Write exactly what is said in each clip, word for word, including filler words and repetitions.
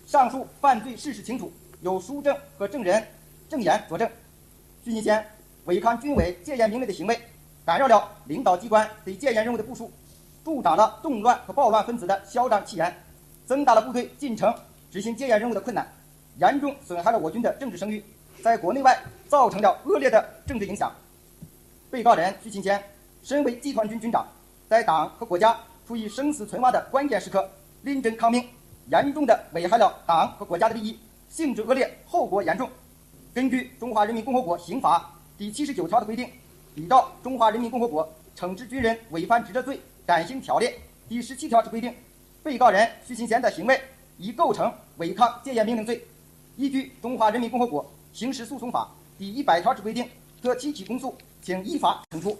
上述犯罪事实清楚，有书证和证人证言作证。徐新贤违抗军委戒严命令的行为，干扰了领导机关对戒严任务的部署，助长了动乱和暴乱分子的嚣张气焰，增大了部队进城执行戒严任务的困难，严重损害了我军的政治声誉，在国内外造成了恶劣的政治影响。被告人徐新贤身为集团军军长，在党和国家处于生死存亡的关键时刻临阵抗命，严重的危害了党和国家的利益，性质恶劣，后果严重。根据《中华人民共和国刑法》第七十九条的规定，依照《中华人民共和国惩治军人违反职责罪暂行条例》第十七条之规定，被告人徐新贤的行为已构成违抗戒严命令罪。依据《中华人民共和国刑事诉讼法》第一百条之规定，可提起公诉，请依法惩处。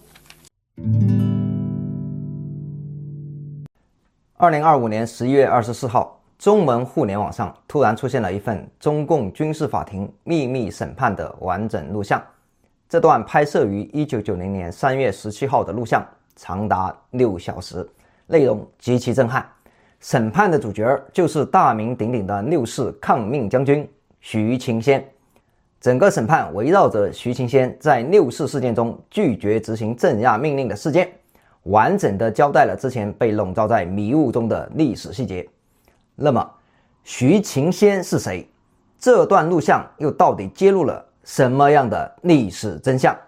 二零二五年十一月二十四号，中文互联网上突然出现了一份中共军事法庭秘密审判的完整录像。这段拍摄于一九九零年三月十七号的录像长达六小时，内容极其震撼。审判的主角就是大名鼎鼎的六四抗命将军徐勤先。整个审判围绕着徐勤先在六四事件中拒绝执行镇压命令的事件，完整的交代了之前被笼罩在迷雾中的历史细节。那么徐勤先是谁？这段录像又到底揭露了什么样的历史真相？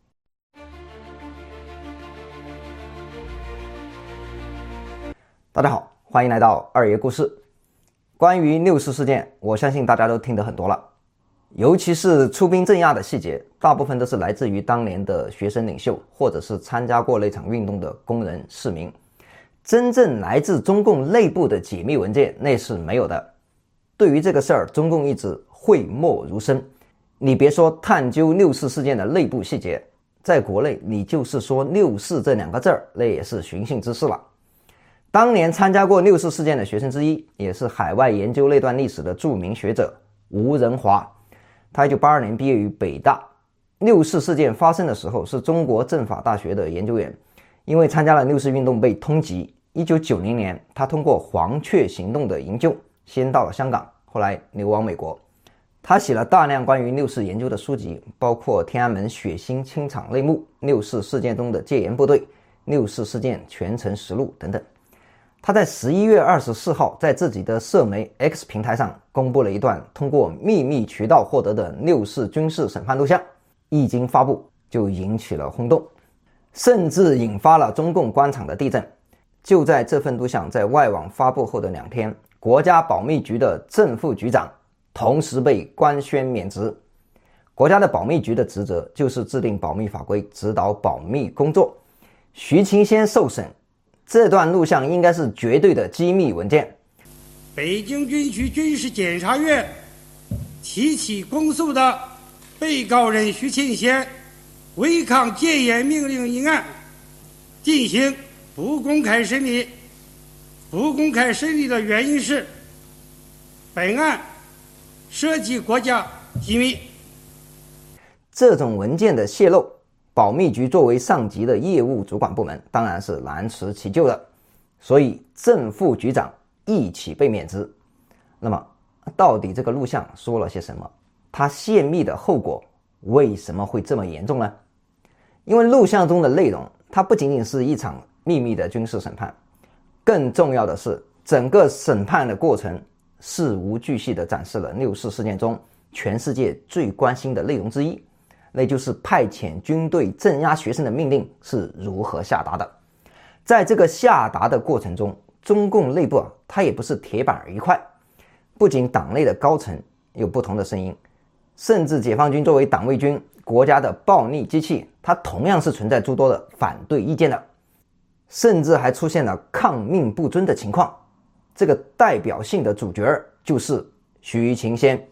大家好，欢迎来到二爷故事。关于六四事件，我相信大家都听得很多了，尤其是出兵镇压的细节，大部分都是来自于当年的学生领袖，或者是参加过那场运动的工人市民。真正来自中共内部的解密文件，那是没有的。对于这个事儿，中共一直讳莫如深。你别说探究六四事件的内部细节，在国内你就是说六四这两个字儿，那也是寻衅滋事了。当年参加过六四事件的学生之一，也是海外研究那段历史的著名学者吴仁华，他一九八二年毕业于北大。六四事件发生的时候，是中国政法大学的研究员，因为参加了六四运动被通缉。一九九零年，他通过黄雀行动的营救，先到了香港，后来流亡美国。他写了大量关于六四研究的书籍，包括天安门血腥清场内幕、六四事件中的戒严部队、六四事件全程实录等等。他在十一月二十四号在自己的社媒 X 平台上公布了一段通过秘密渠道获得的六四军事审判录像，一经发布就引起了轰动，甚至引发了中共官场的地震。就在这份录像在外网发布后的两天，国家保密局的正副局长同时被官宣免职。国家的保密局的职责就是制定保密法规，指导保密工作。徐勤先受审，这段录像应该是绝对的机密文件。 北京军区军事检察院提起公诉的被告人徐勤先违抗戒严命令一案进行不公开审理。不公开审理的原因是本案涉及国家机密。 这种文件的泄露，保密局作为上级的业务主管部门当然是难辞其咎的，所以正副局长一起被免职。那么到底这个录像说了些什么？它泄密的后果为什么会这么严重呢？因为录像中的内容，它不仅仅是一场秘密的军事审判，更重要的是整个审判的过程事无巨细地展示了六四事件中全世界最关心的内容之一，那就是派遣军队镇压学生的命令是如何下达的。在这个下达的过程中，中共内部啊，它也不是铁板一块，不仅党内的高层有不同的声音，甚至解放军作为党卫军国家的暴力机器，它同样是存在诸多的反对意见的，甚至还出现了抗命不遵的情况。这个代表性的主角就是徐勤先。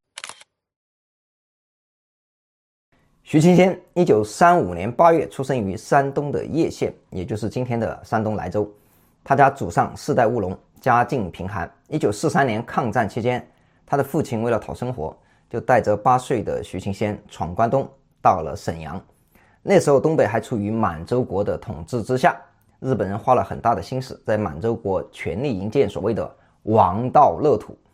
徐勤先一九三五年八月出生于山东的叶县，也就是今天的山东莱州。他家祖上世代务农，家境贫寒。一九四三年抗战期间，他的父亲为了讨生活，就带着八岁的徐勤先闯关东，到了沈阳。那时候东北还处于满洲国的统治之下，日本人花了很大的心思在满洲国全力营建所谓的王道乐土。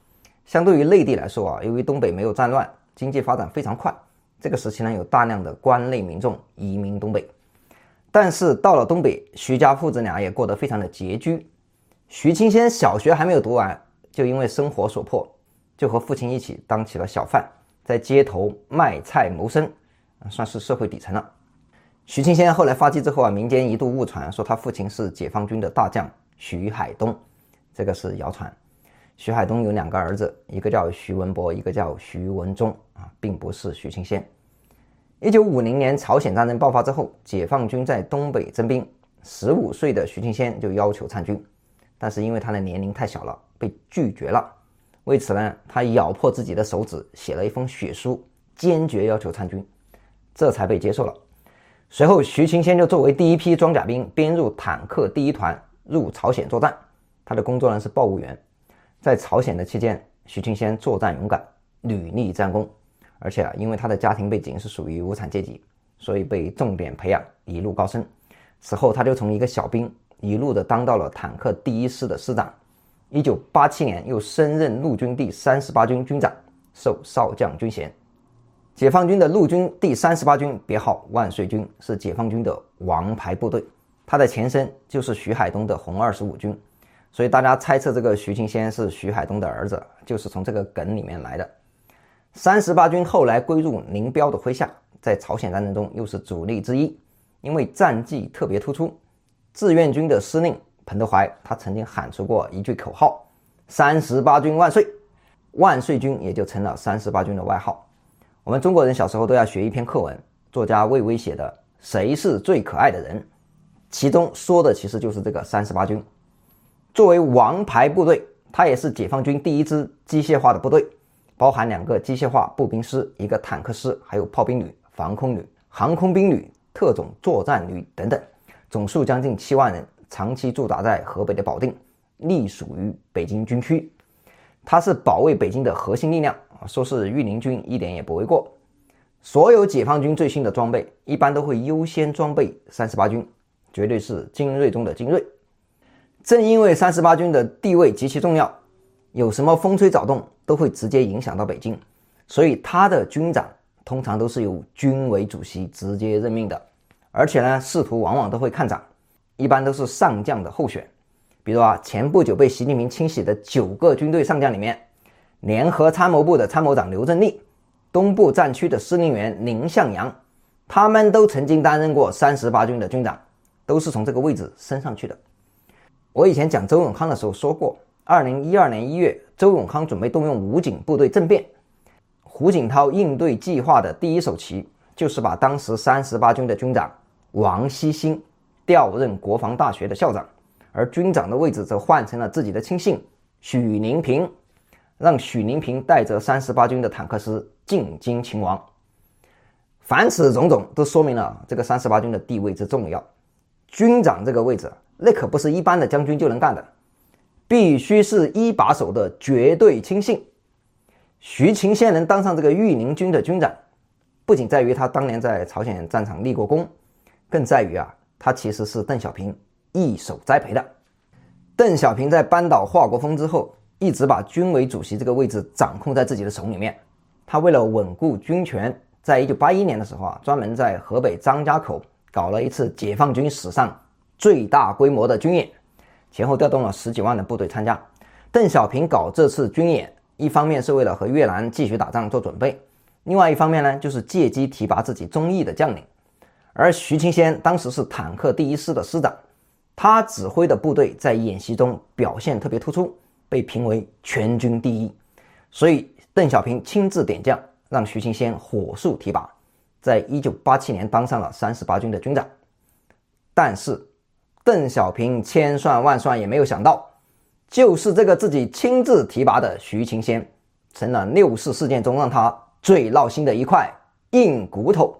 相对于内地来说啊，由于东北没有战乱，经济发展非常快，这个时期呢有大量的关内民众移民东北。但是到了东北，徐家父子俩也过得非常的拮据。徐清先小学还没有读完，就因为生活所迫，就和父亲一起当起了小贩，在街头卖菜谋生，算是社会底层了。徐清先后来发迹之后啊，民间一度误传说他父亲是解放军的大将徐海东，这个是谣传。徐海东有两个儿子，一个叫徐文博，一个叫徐文忠啊，并不是徐清先。一九五零年朝鲜战争爆发之后，解放军在东北征兵，十五岁的徐清先就要求参军，但是因为他的年龄太小了，被拒绝了。为此呢，他咬破自己的手指，写了一封血书，坚决要求参军，这才被接受了。随后徐清先就作为第一批装甲兵编入坦克第一团入朝鲜作战，他的工作呢是报务员。在朝鲜的期间，徐清先作战勇敢，屡立战功，而且啊，因为他的家庭背景是属于无产阶级，所以被重点培养，一路高升。此后他就从一个小兵一路的当到了坦克第一师的师长。一九八七年又升任陆军第三十八军军长，授少将军衔。解放军的陆军第三十八军别号万岁军，是解放军的王牌部队，它的前身就是徐海东的红二十五军，所以大家猜测这个徐清先是徐海东的儿子，就是从这个梗里面来的。三十八军后来归入林彪的麾下，在朝鲜战争中又是主力之一，因为战绩特别突出。志愿军的司令彭德怀他曾经喊出过一句口号：三十八军万岁，万岁军也就成了三十八军的外号。我们中国人小时候都要学一篇课文，作家魏巍写的《谁是最可爱的人》，其中说的其实就是这个三十八军。作为王牌部队，它也是解放军第一支机械化的部队，包含两个机械化步兵师，一个坦克师，还有炮兵旅、防空旅、航空兵旅、特种作战旅等等，总数将近七万人，长期驻扎在河北的保定，隶属于北京军区。它是保卫北京的核心力量，说是御林军一点也不为过。所有解放军最新的装备一般都会优先装备三十八军，绝对是精锐中的精锐。正因为三十八军的地位极其重要，有什么风吹草动都会直接影响到北京，所以他的军长通常都是由军委主席直接任命的，而且呢，仕途往往都会看涨，一般都是上将的候选。比如啊，前不久被习近平清洗的九个军队上将里面，联合参谋部的参谋长刘振立，东部战区的司令员宁向阳，他们都曾经担任过三十八军的军长，都是从这个位置升上去的。我以前讲周永康的时候说过，二零一二年一月，周永康准备动用武警部队政变，胡锦涛应对计划的第一手棋就是把当时三十八军的军长王锡兴调任国防大学的校长，而军长的位置则换成了自己的亲信许宁平，让许宁平带着三十八军的坦克师进京勤王。凡此种种都说明了这个三十八军的地位之重要。军长这个位置那可不是一般的将军就能干的，必须是一把手的绝对亲信。徐勤先能当上这个御林军的军长，不仅在于他当年在朝鲜战场立过功，更在于啊，他其实是邓小平一手栽培的。邓小平在扳倒华国锋之后，一直把军委主席这个位置掌控在自己的手里面。他为了稳固军权，在一九八一年的时候啊，专门在河北张家口搞了一次解放军史上最大规模的军演，前后调动了十几万的部队参加。邓小平搞这次军演，一方面是为了和越南继续打仗做准备，另外一方面呢，就是借机提拔自己中意的将领。而徐勤先当时是坦克第一师的师长，他指挥的部队在演习中表现特别突出，被评为全军第一，所以邓小平亲自点将，让徐勤先火速提拔，在一九八七年当上了三十八军的军长。但是邓小平千算万算也没有想到，就是这个自己亲自提拔的徐勤先，成了六四事件中让他最闹心的一块硬骨头。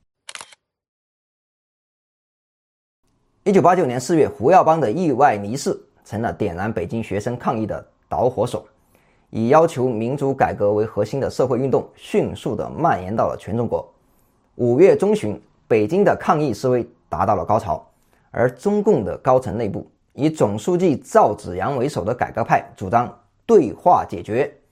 一九八九年四月，胡耀邦的意外离世成了点燃北京学生抗议的导火索，以要求民主改革为核心的社会运动迅速地蔓延到了全中国。五月中旬，北京的抗议示威达到了高潮，而中共的高层内部以总书记赵紫阳为首的改革派主张对话解决，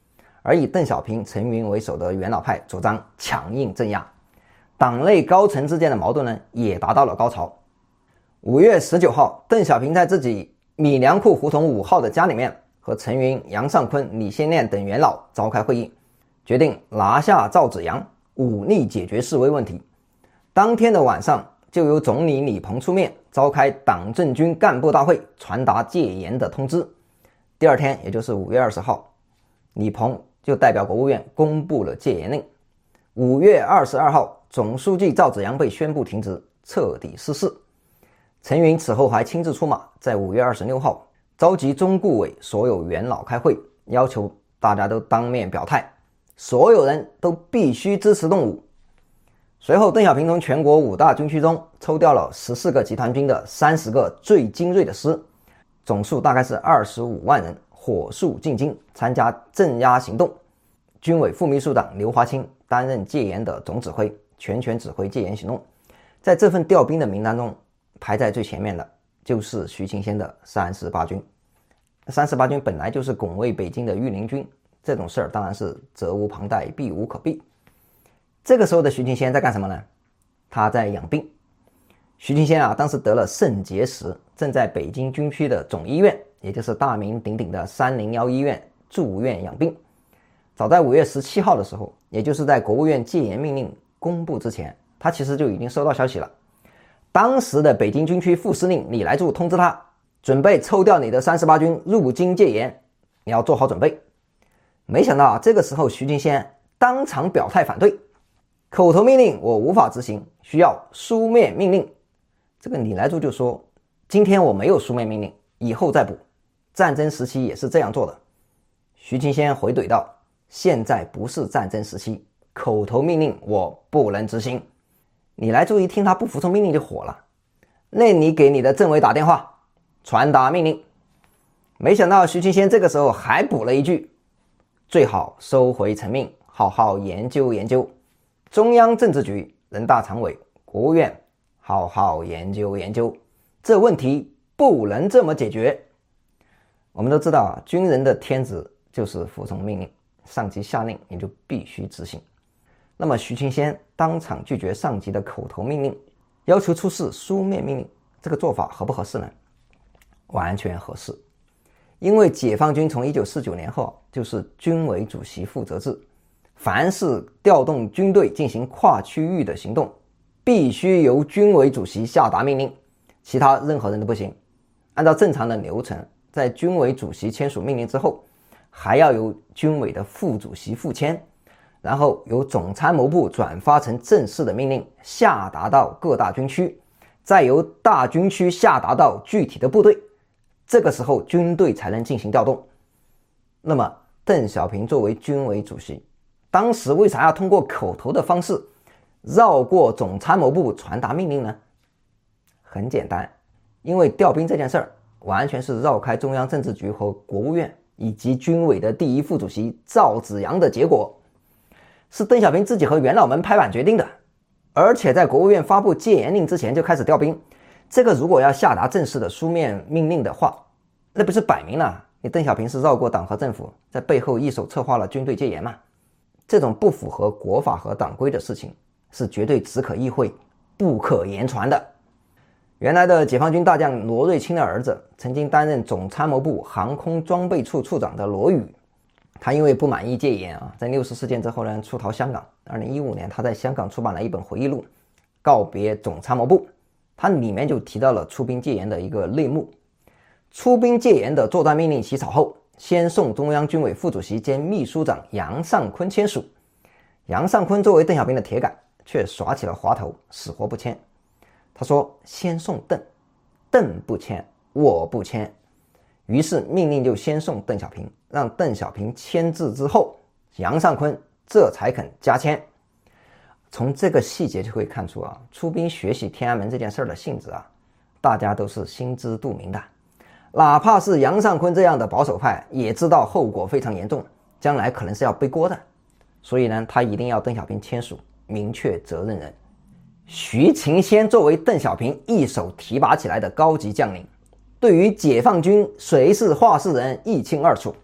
而以邓小平、陈云为首的元老派主张强硬镇压，党内高层之间的矛盾呢也达到了高潮。五月十九号，邓小平在自己米粮库胡同五号的家里面和陈云、杨尚昆、李先念等元老召开会议，决定拿下赵紫阳，武力解决示威问题。当天的晚上，就由总理李鹏出面召开党政军干部大会，传达戒严的通知。第二天，也就是五月二十号，李鹏就代表国务院公布了戒严令。五月二十二号，总书记赵紫阳被宣布停职，彻底失势。陈云此后还亲自出马，在五月二十六号召集中顾委所有元老开会，要求大家都当面表态，所有人都必须支持动武。随后，邓小平从全国五大军区中抽调了十四个集团军的三十个最精锐的师，总数大概是二十五万人，火速进京参加镇压行动。军委副秘书长刘华清担任戒严的总指挥，全权指挥戒严行动。在这份调兵的名单中，排在最前面的就是徐勤先的三十八军。三十八军本来就是拱卫北京的御林军，这种事儿当然是责无旁贷，避无可避。这个时候的徐勤先在干什么呢？他在养病。徐勤先啊，当时得了肾结石，正在北京军区的总医院，也就是大名鼎鼎的三零一医院住院养病。早在五月十七号的时候，也就是在国务院戒严命令公布之前，他其实就已经收到消息了。当时的北京军区副司令李来柱通知他，准备抽调你的三十八军入京戒严，你要做好准备。没想到啊，这个时候徐勤先当场表态反对，口头命令我无法执行，需要书面命令。这个李来柱就说，今天我没有书面命令，以后再补，战争时期也是这样做的。徐勤先回怼道，现在不是战争时期，口头命令我不能执行。李来柱一听他不服从命令就火了，那你给你的政委打电话传达命令。没想到徐勤先这个时候还补了一句，最好收回成命，好好研究研究，中央政治局、人大常委、国务院好好研究研究，这问题不能这么解决。我们都知道啊，军人的天职就是服从命令，上级下令你就必须执行。那么徐勤先当场拒绝上级的口头命令，要求出示书面命令，这个做法合不合适呢？完全合适。因为解放军从一九四九年后就是军委主席负责制，凡是调动军队进行跨区域的行动，必须由军委主席下达命令，其他任何人都不行。按照正常的流程，在军委主席签署命令之后，还要由军委的副主席复签，然后由总参谋部转发成正式的命令，下达到各大军区，再由大军区下达到具体的部队，这个时候军队才能进行调动。那么邓小平作为军委主席，当时为啥要通过口头的方式绕过总参谋部传达命令呢？很简单，因为调兵这件事儿完全是绕开中央政治局和国务院以及军委的第一副主席赵紫阳的结果，是邓小平自己和元老们拍板决定的。而且在国务院发布戒严令之前就开始调兵，这个如果要下达正式的书面命令的话，那不是摆明了你邓小平是绕过党和政府，在背后一手策划了军队戒严吗？这种不符合国法和党规的事情是绝对只可意会不可言传的。原来的解放军大将罗瑞卿的儿子，曾经担任总参谋部航空装备处处长的罗宇，他因为不满意戒严啊，在六四事件之后呢，出逃香港。二零一五年他在香港出版了一本回忆录《告别总参谋部》，它里面就提到了出兵戒严的一个内幕。出兵戒严的作战命令起草后，先送中央军委副主席兼秘书长杨尚昆签署。杨尚昆作为邓小平的铁杆，却耍起了滑头，死活不签。他说先送邓，邓不签，我不签。于是命令就先送邓小平，让邓小平签字之后，杨尚昆这才肯加签。从这个细节就可以看出啊，出兵学习天安门这件事的性质啊，大家都是心知肚明的。哪怕是杨尚昆这样的保守派，也知道后果非常严重，将来可能是要背锅的。所以呢，他一定要邓小平签署，明确责任人。徐勤先作为邓小平一手提拔起来的高级将领，对于解放军谁是话事人一清二楚，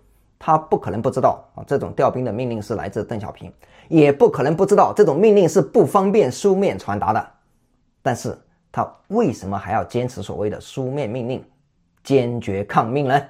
他不可能不知道啊，这种调兵的命令是来自邓小平，也不可能不知道这种命令是不方便书面传达的。但是他为什么还要坚持所谓的书面命令，坚决抗命呢？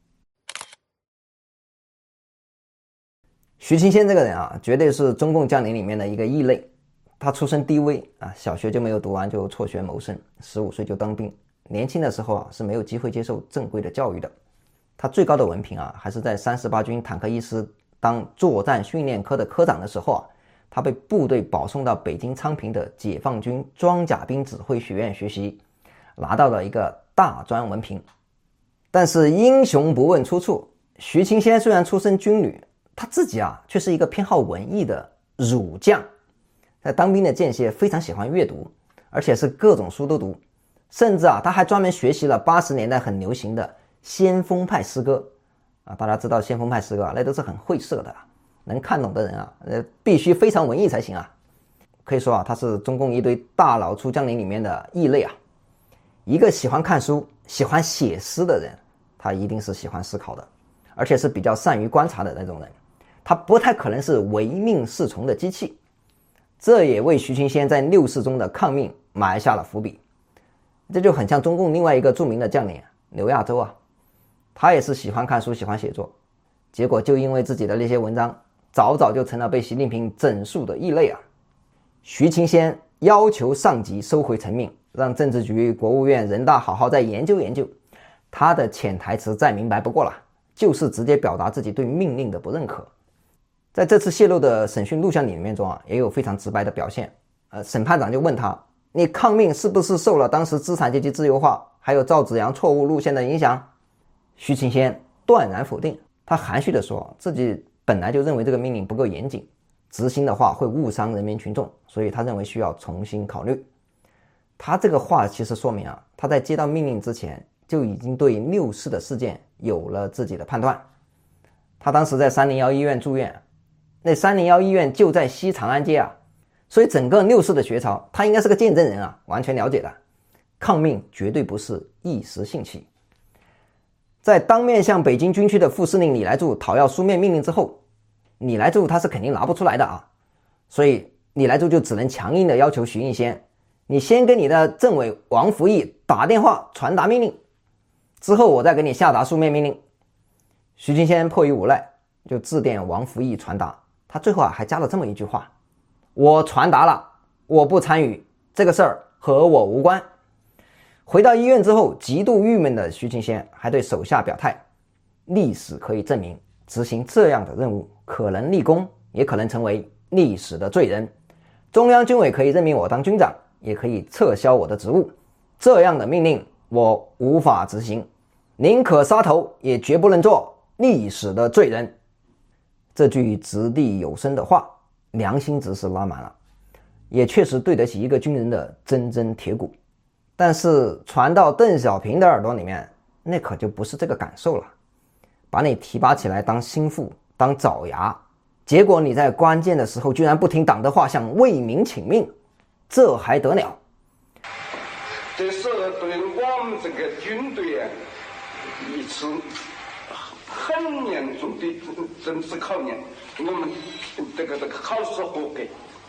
徐勤先这个人啊，绝对是中共将领里面的一个异类。他出身低微啊，小学就没有读完就辍学谋生，十五岁就当兵，年轻的时候啊是没有机会接受正规的教育的。他最高的文凭啊，还是在三十八军坦克一师当作战训练科的科长的时候啊，他被部队保送到北京昌平的解放军装甲兵指挥学院学习，拿到了一个大专文凭。但是英雄不问出处，徐勤先虽然出身军旅，他自己啊却是一个偏好文艺的儒将。在当兵的间歇非常喜欢阅读，而且是各种书都读，甚至啊他还专门学习了八十年代很流行的先锋派诗歌啊。大家知道先锋派诗歌啊，那都是很晦涩的啊，能看懂的人啊呃必须非常文艺才行啊。可以说啊他是中共一堆大老粗将领里面的异类啊。一个喜欢看书喜欢写诗的人，他一定是喜欢思考的，而且是比较善于观察的那种人，他不太可能是唯命是从的机器。这也为徐勤先在六四中的抗命埋下了伏笔。这就很像中共另外一个著名的将领刘亚洲啊，他也是喜欢看书喜欢写作，结果就因为自己的那些文章早早就成了被习近平整肃的异类啊。徐勤先要求上级收回成命，让政治局国务院人大好好再研究研究，他的潜台词再明白不过了，就是直接表达自己对命令的不认可。在这次泄露的审讯录像里面中啊，也有非常直白的表现。呃，审判长就问他，你抗命是不是受了当时资产阶级自由化还有赵紫阳错误路线的影响？徐勤先断然否定，他含蓄地说自己本来就认为这个命令不够严谨，执行的话会误伤人民群众，所以他认为需要重新考虑。他这个话其实说明啊，他在接到命令之前就已经对六四的事件有了自己的判断。他当时在三零一医院住院，那三零一医院就在西长安街啊，所以整个六四的学潮他应该是个见证人啊，完全了解的。抗命绝对不是一时兴起。在当面向北京军区的副司令李来柱讨要书面命令之后，李来柱他是肯定拿不出来的啊，所以李来柱就只能强硬的要求徐应先，你先跟你的政委王福义打电话传达命令，之后我再给你下达书面命令。徐勤先迫于无奈就致电王福义传达，他最后啊还加了这么一句话，我传达了，我不参与，这个事儿和我无关。回到医院之后，极度郁闷的徐勤先还对手下表态，历史可以证明，执行这样的任务可能立功，也可能成为历史的罪人。中央军委可以任命我当军长，也可以撤销我的职务，这样的命令我无法执行，宁可杀头也绝不能做历史的罪人。这句掷地有声的话，良心值是拉满了，也确实对得起一个军人的铮铮铁骨。但是传到邓小平的耳朵里面，那可就不是这个感受了。把你提拔起来当心腹当爪牙，结果你在关键的时候居然不听党的话向为民请命，这还得了？ 这是对我们这个军队一次很严重的政治考验，我们这个这个考试合格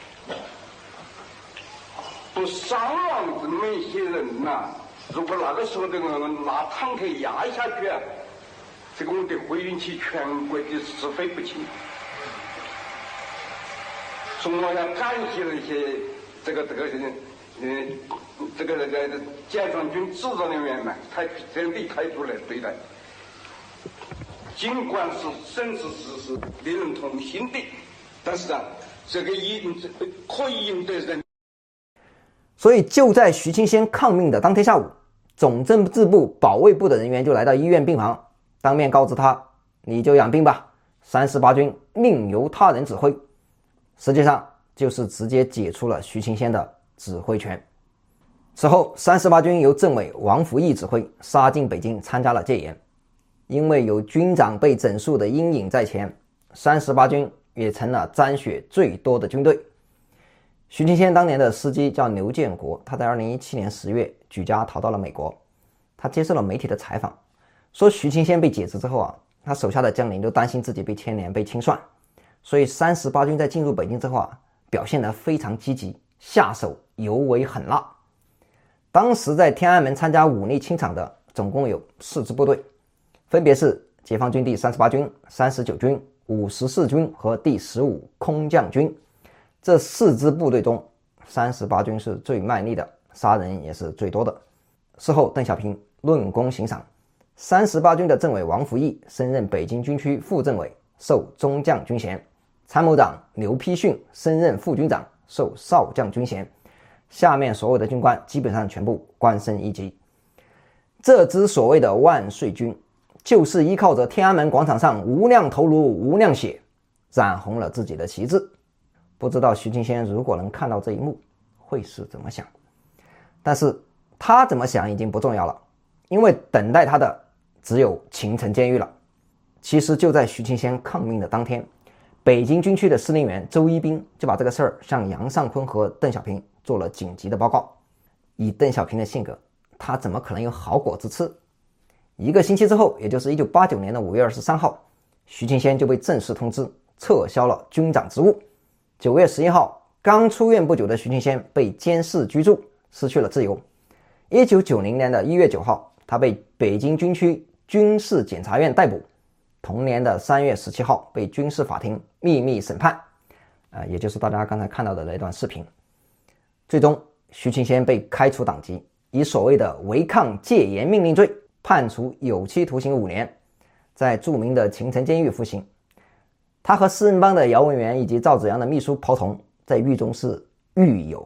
不伤亡这么一些人呐、啊！如果那个时候这个拿坦克压下去啊，这个我得会引起全国的是非不清。所以我要感谢那些这个这个嗯这个这个解放军指导人员们，他这样的态度来对待。尽管是审视事实令人痛心的，但是啊，这个赢可以赢得人。 所以就在徐勤先抗命的当天下午，总政治部保卫部的人员就来到医院病房，当面告知他，你就养病吧，三十八军另由他人指挥。实际上就是直接解除了徐勤先的指挥权。此后三十八军由政委王福义指挥，杀进北京参加了戒严。因为有军长被整肃的阴影在前，三十八军也成了沾血最多的军队。徐勤先当年的司机叫刘建国，他在二零一七年十月举家逃到了美国。他接受了媒体的采访，说徐勤先被解职之后啊， 他手下的将领都担心自己被牵连被清算，所以三十八军在进入北京之后啊，表现得非常积极，下手尤为狠辣。当时在天安门参加武力清场的总共有四支部队，分别是解放军第三十八军、三十九军、五十四军和第十五空降军。这四支部队中，三十八军是最卖力的，杀人也是最多的。事后邓小平论功行赏，三十八军的政委王福义升任北京军区副政委，授中将军衔；参谋长刘丕训升任副军长，授少将军衔。下面所有的军官基本上全部官升一级。这支所谓的万岁军，就是依靠着天安门广场上无量头颅无量血，染红了自己的旗帜。不知道徐庆先如果能看到这一幕，会是怎么想？但是他怎么想已经不重要了，因为等待他的只有秦城监狱了。其实就在徐庆先抗命的当天，北京军区的司令员周一兵就把这个事儿向杨尚昆和邓小平做了紧急的报告。以邓小平的性格，他怎么可能有好果子吃？一个星期之后，也就是一九八九年的五月二十三号，徐庆先就被正式通知撤销了军长职务。九月十一号，刚出院不久的徐庆先被监视居住，失去了自由。一九九零年的一月九号，他被北京军区军事检察院逮捕。同年的三月十七号，被军事法庭秘密审判，呃，也就是大家刚才看到的那段视频。最终，徐庆先被开除党籍，以所谓的违抗戒严命令罪判处有期徒刑五年，在著名的秦城监狱服刑。他和四人帮的姚文元以及赵子阳的秘书彭彤在狱中是狱友。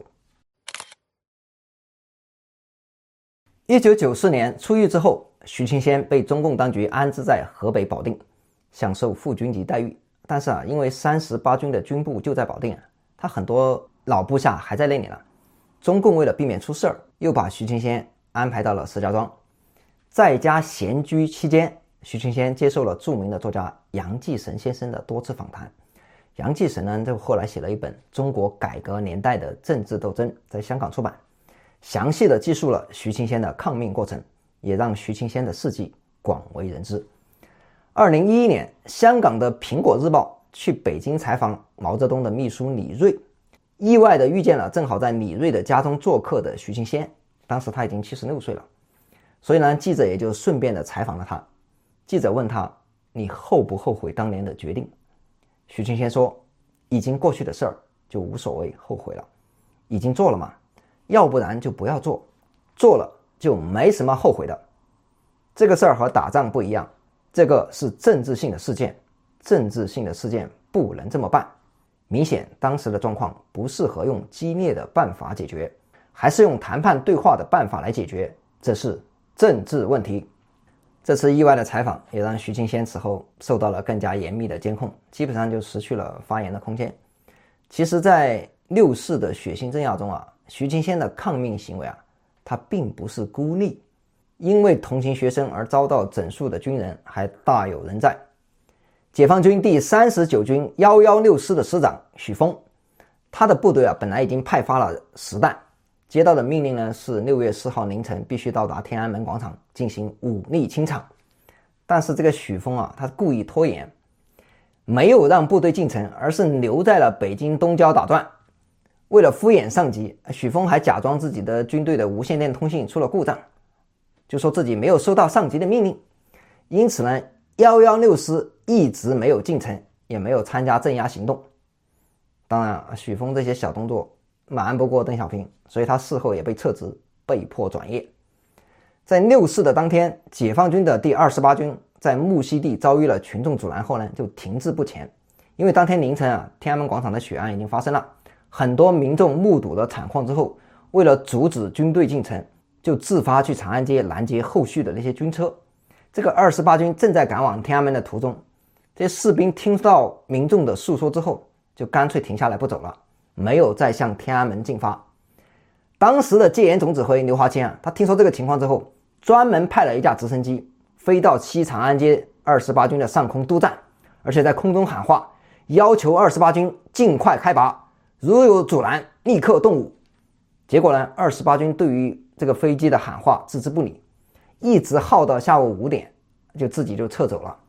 一九九四年出狱之后，徐庆先被中共当局安置在河北保定，享受副军级待遇。但是啊，因为三十八军的军部就在保定啊，他很多老部下还在那里呢。中共为了避免出事儿，又把徐庆先安排到了石家庄。在家闲居期间，徐庆先接受了著名的作家杨继绳先生的多次访谈。杨继绳呢，就后来写了一本《中国改革年代的政治斗争》，在香港出版，详细的记述了徐庆先的抗命过程，也让徐庆先的事迹广为人知。二零一一年，香港的《苹果日报》去北京采访毛泽东的秘书李锐，意外的遇见了正好在李锐的家中做客的徐庆先，当时他已经七十六岁了，所以呢，记者也就顺便的采访了他。记者问他：“你后不后悔当年的决定？”徐庆先说：“已经过去的事儿就无所谓后悔了，已经做了嘛，要不然就不要做，做了就没什么后悔的。这个事儿和打仗不一样，这个是政治性的事件，政治性的事件不能这么办。明显当时的状况不适合用激烈的办法解决，还是用谈判对话的办法来解决，这是政治问题。”这次意外的采访也让徐庆先此后受到了更加严密的监控，基本上就失去了发言的空间。其实在六四的血腥镇压中啊，徐庆先的抗命行为啊，他并不是孤立，因为同情学生而遭到整肃的军人还大有人在。解放军第三十九军一一六师的师长许峰，他的部队啊本来已经派发了实弹，接到的命令呢是六月四号凌晨必须到达天安门广场进行武力清场。但是这个许峰啊，他故意拖延，没有让部队进城，而是留在了北京东郊打转。为了敷衍上级，许峰还假装自己的军队的无线电通信出了故障，就说自己没有收到上级的命令。因此呢，一一六师一直没有进城，也没有参加镇压行动。当然，许峰这些小动作瞒不过邓小平，所以他事后也被撤职，被迫转业。在六四的当天，解放军的第二十八军在木樨地遭遇了群众阻拦后呢，就停滞不前。因为当天凌晨啊，天安门广场的血案已经发生了，很多民众目睹了惨况之后，为了阻止军队进城，就自发去长安街拦截后续的那些军车。这个二十八军正在赶往天安门的途中，这些士兵听到民众的诉说之后，就干脆停下来不走了，没有再向天安门进发。当时的戒严总指挥刘华谦啊，他听说这个情况之后，专门派了一架直升机飞到西长安街二十八军的上空督战，而且在空中喊话，要求二十八军尽快开拔，如有阻拦立刻动武。结果呢，二十八军对于这个飞机的喊话置之不理，一直耗到下午五点就自己就撤走了。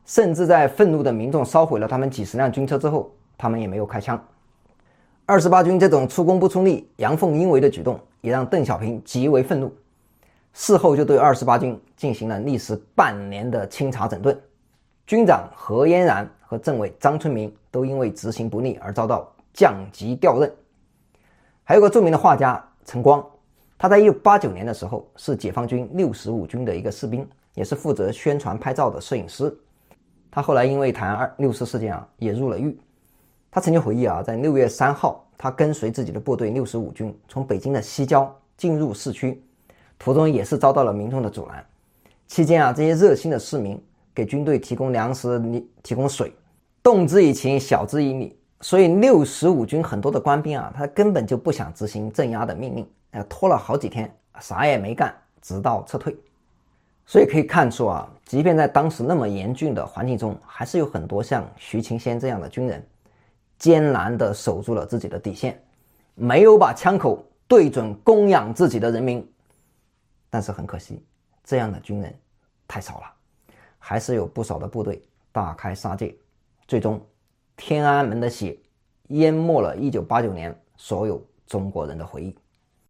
甚至在愤怒的民众烧毁了他们几十辆军车之后，他们也没有开枪。二十八军这种出工不出力、阳奉阴违的举动，也让邓小平极为愤怒。事后就对二十八军进行了历时半年的清查整顿，军长何嫣然和政委张春明都因为执行不力而遭到降级调任。还有个著名的画家陈光，他在一九八九年的时候是解放军六十五军的一个士兵，也是负责宣传拍照的摄影师。他后来因为谈六四事件啊，也入了狱。他曾经回忆啊，在六月三号，他跟随自己的部队六十五军从北京的西郊进入市区，途中也是遭到了民众的阻拦。期间啊，这些热心的市民给军队提供粮食、提供水，动之以情，晓之以理。所以六十五军很多的官兵啊，他根本就不想执行镇压的命令，呃，拖了好几天，啥也没干，直到撤退。所以可以看出啊，即便在当时那么严峻的环境中，还是有很多像徐勤先这样的军人，艰难地守住了自己的底线，没有把枪口对准供养自己的人民。但是很可惜，这样的军人太少了，还是有不少的部队大开杀戒，最终天安门的血淹没了一九八九年所有中国人的回忆。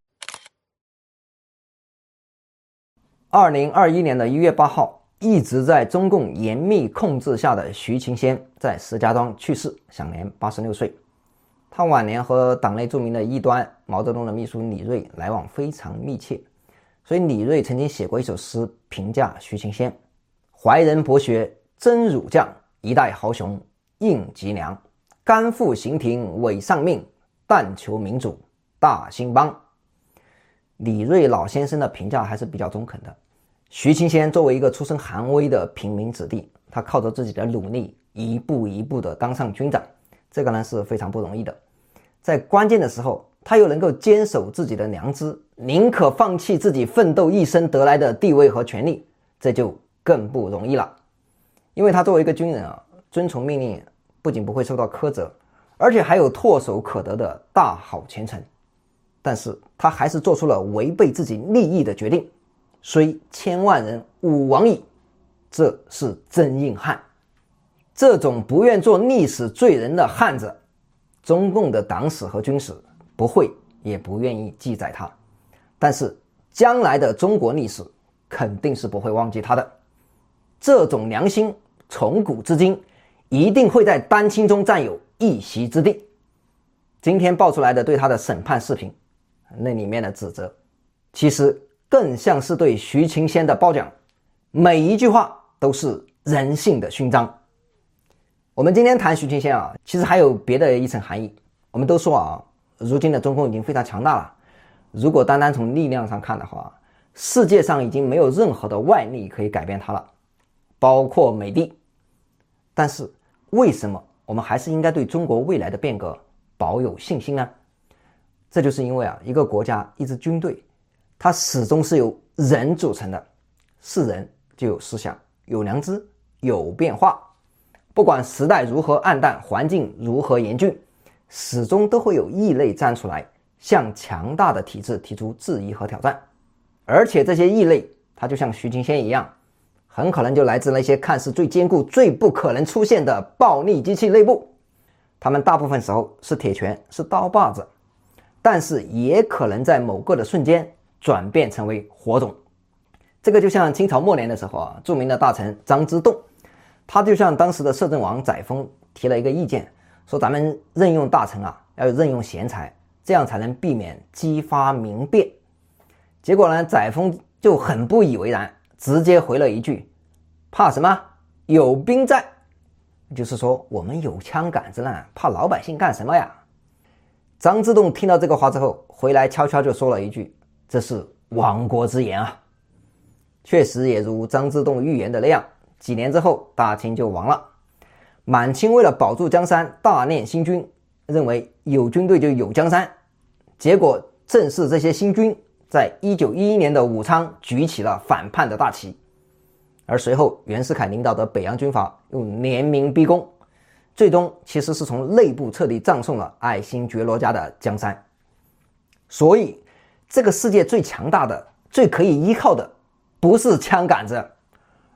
二零二一年的一月八号，一直在中共严密控制下的徐勤先在石家庄去世，享年八十六岁。他晚年和党内著名的异端毛泽东的秘书李锐来往非常密切，所以李锐曾经写过一首诗评价徐勤先：怀仁博学真儒将，一代豪雄应吉良，甘负刑庭委上命，但求民主大兴邦。李锐老先生的评价还是比较中肯的。徐勤先作为一个出身寒微的平民子弟，他靠着自己的努力一步一步的当上军长，这个呢是非常不容易的。在关键的时候，他又能够坚守自己的良知，宁可放弃自己奋斗一生得来的地位和权利，这就更不容易了。因为他作为一个军人啊，遵从命令不仅不会受到苛责，而且还有唾手可得的大好前程。但是他还是做出了违背自己利益的决定，虽千万人吾往矣，这是真硬汉。这种不愿做历史罪人的汉子，中共的党史和军史不会也不愿意记载他，但是将来的中国历史肯定是不会忘记他的。这种良心从古至今一定会在丹青中占有一席之地。今天爆出来的对他的审判视频，那里面的指责其实更像是对徐勤先的褒奖，每一句话都是人性的勋章。我们今天谈徐勤先啊，其实还有别的一层含义。我们都说啊，如今的中共已经非常强大了，如果单单从力量上看的话，世界上已经没有任何的外力可以改变它了，包括美帝。但是为什么我们还是应该对中国未来的变革保有信心呢？这就是因为啊，一个国家一支军队，它始终是由人组成的，是人就有思想，有良知，有变化。不管时代如何暗淡，环境如何严峻，始终都会有异类站出来，向强大的体制提出质疑和挑战。而且这些异类，它就像徐勤先一样，很可能就来自那些看似最坚固、最不可能出现的暴力机器内部。他们大部分时候是铁拳，是刀把子，但是也可能在某个的瞬间转变成为火种。这个就像清朝末年的时候啊，著名的大臣张之洞，他就向当时的摄政王载沣提了一个意见，说咱们任用大臣啊，要任用贤才，这样才能避免激发民变。结果呢，载沣就很不以为然，直接回了一句：怕什么？有兵在。就是说我们有枪杆子呢，怕老百姓干什么呀？张之洞听到这个话之后，回来悄悄就说了一句：这是亡国之言啊。确实也如张之洞预言的那样，几年之后大清就亡了。满清为了保住江山，大练新军，认为有军队就有江山。结果正是这些新军在一九一一年的武昌举起了反叛的大旗，而随后袁世凯领导的北洋军阀又联名逼宫，最终其实是从内部彻底葬送了爱新觉罗家的江山。所以这个世界最强大的、最可以依靠的不是枪杆子，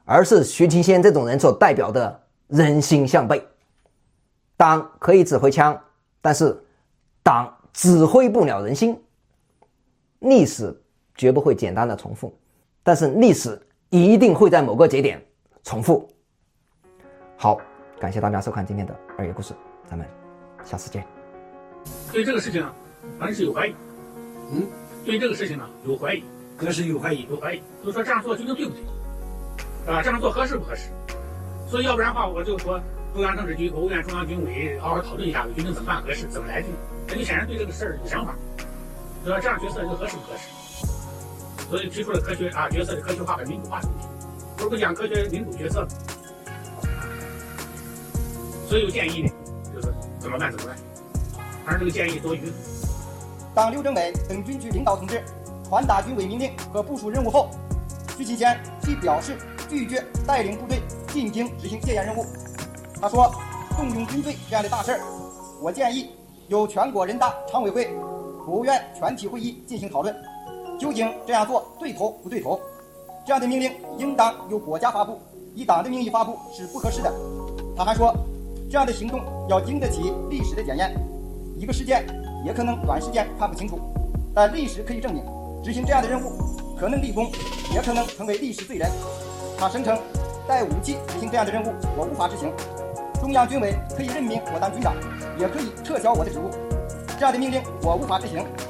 而是徐勤先这种人所代表的人心向背。党可以指挥枪，但是党指挥不了人心。历史绝不会简单的重复，但是历史一定会在某个节点重复。好，感谢大家收看今天的二爷故事，咱们下次见。 对这个事情呢，反正是有怀疑。 嗯， 对这个事情呢有怀疑， 可是有怀疑， 有怀疑，就说这样做究竟对不对？啊，这样做合适不合适？所以要不然的话，我就说中央政治局、国务院、中央军委好好讨论一下，军政怎么办合适，怎么来定。人家显然对这个事儿有想法，对吧？这样决策就合适不合适？所以提出了科学啊决策的科学化和民主化的问题，不是不讲科学民主决策吗？所以有建议呢，就是怎么办怎么办。当然这个建议多余。 当刘政委等军区领导同志传达军委命令和部署任务后，徐勤先即表示拒绝带领部队进京执行戒严任务。他说，动用军队这样的大事儿，我建议由全国人大常委会、国务院全体会议进行讨论，究竟这样做对头不对头？这样的命令应当由国家发布，以党的名义发布是不合适的。他还说，这样的行动要经得起历史的检验，一个事件也可能短时间看不清楚，但历史可以证明，执行这样的任务可能立功，也可能成为历史罪人。他声称，带武器执行这样的任务，我无法执行。中央军委可以任命我当军长，也可以撤销我的职务，这样的命令我无法执行。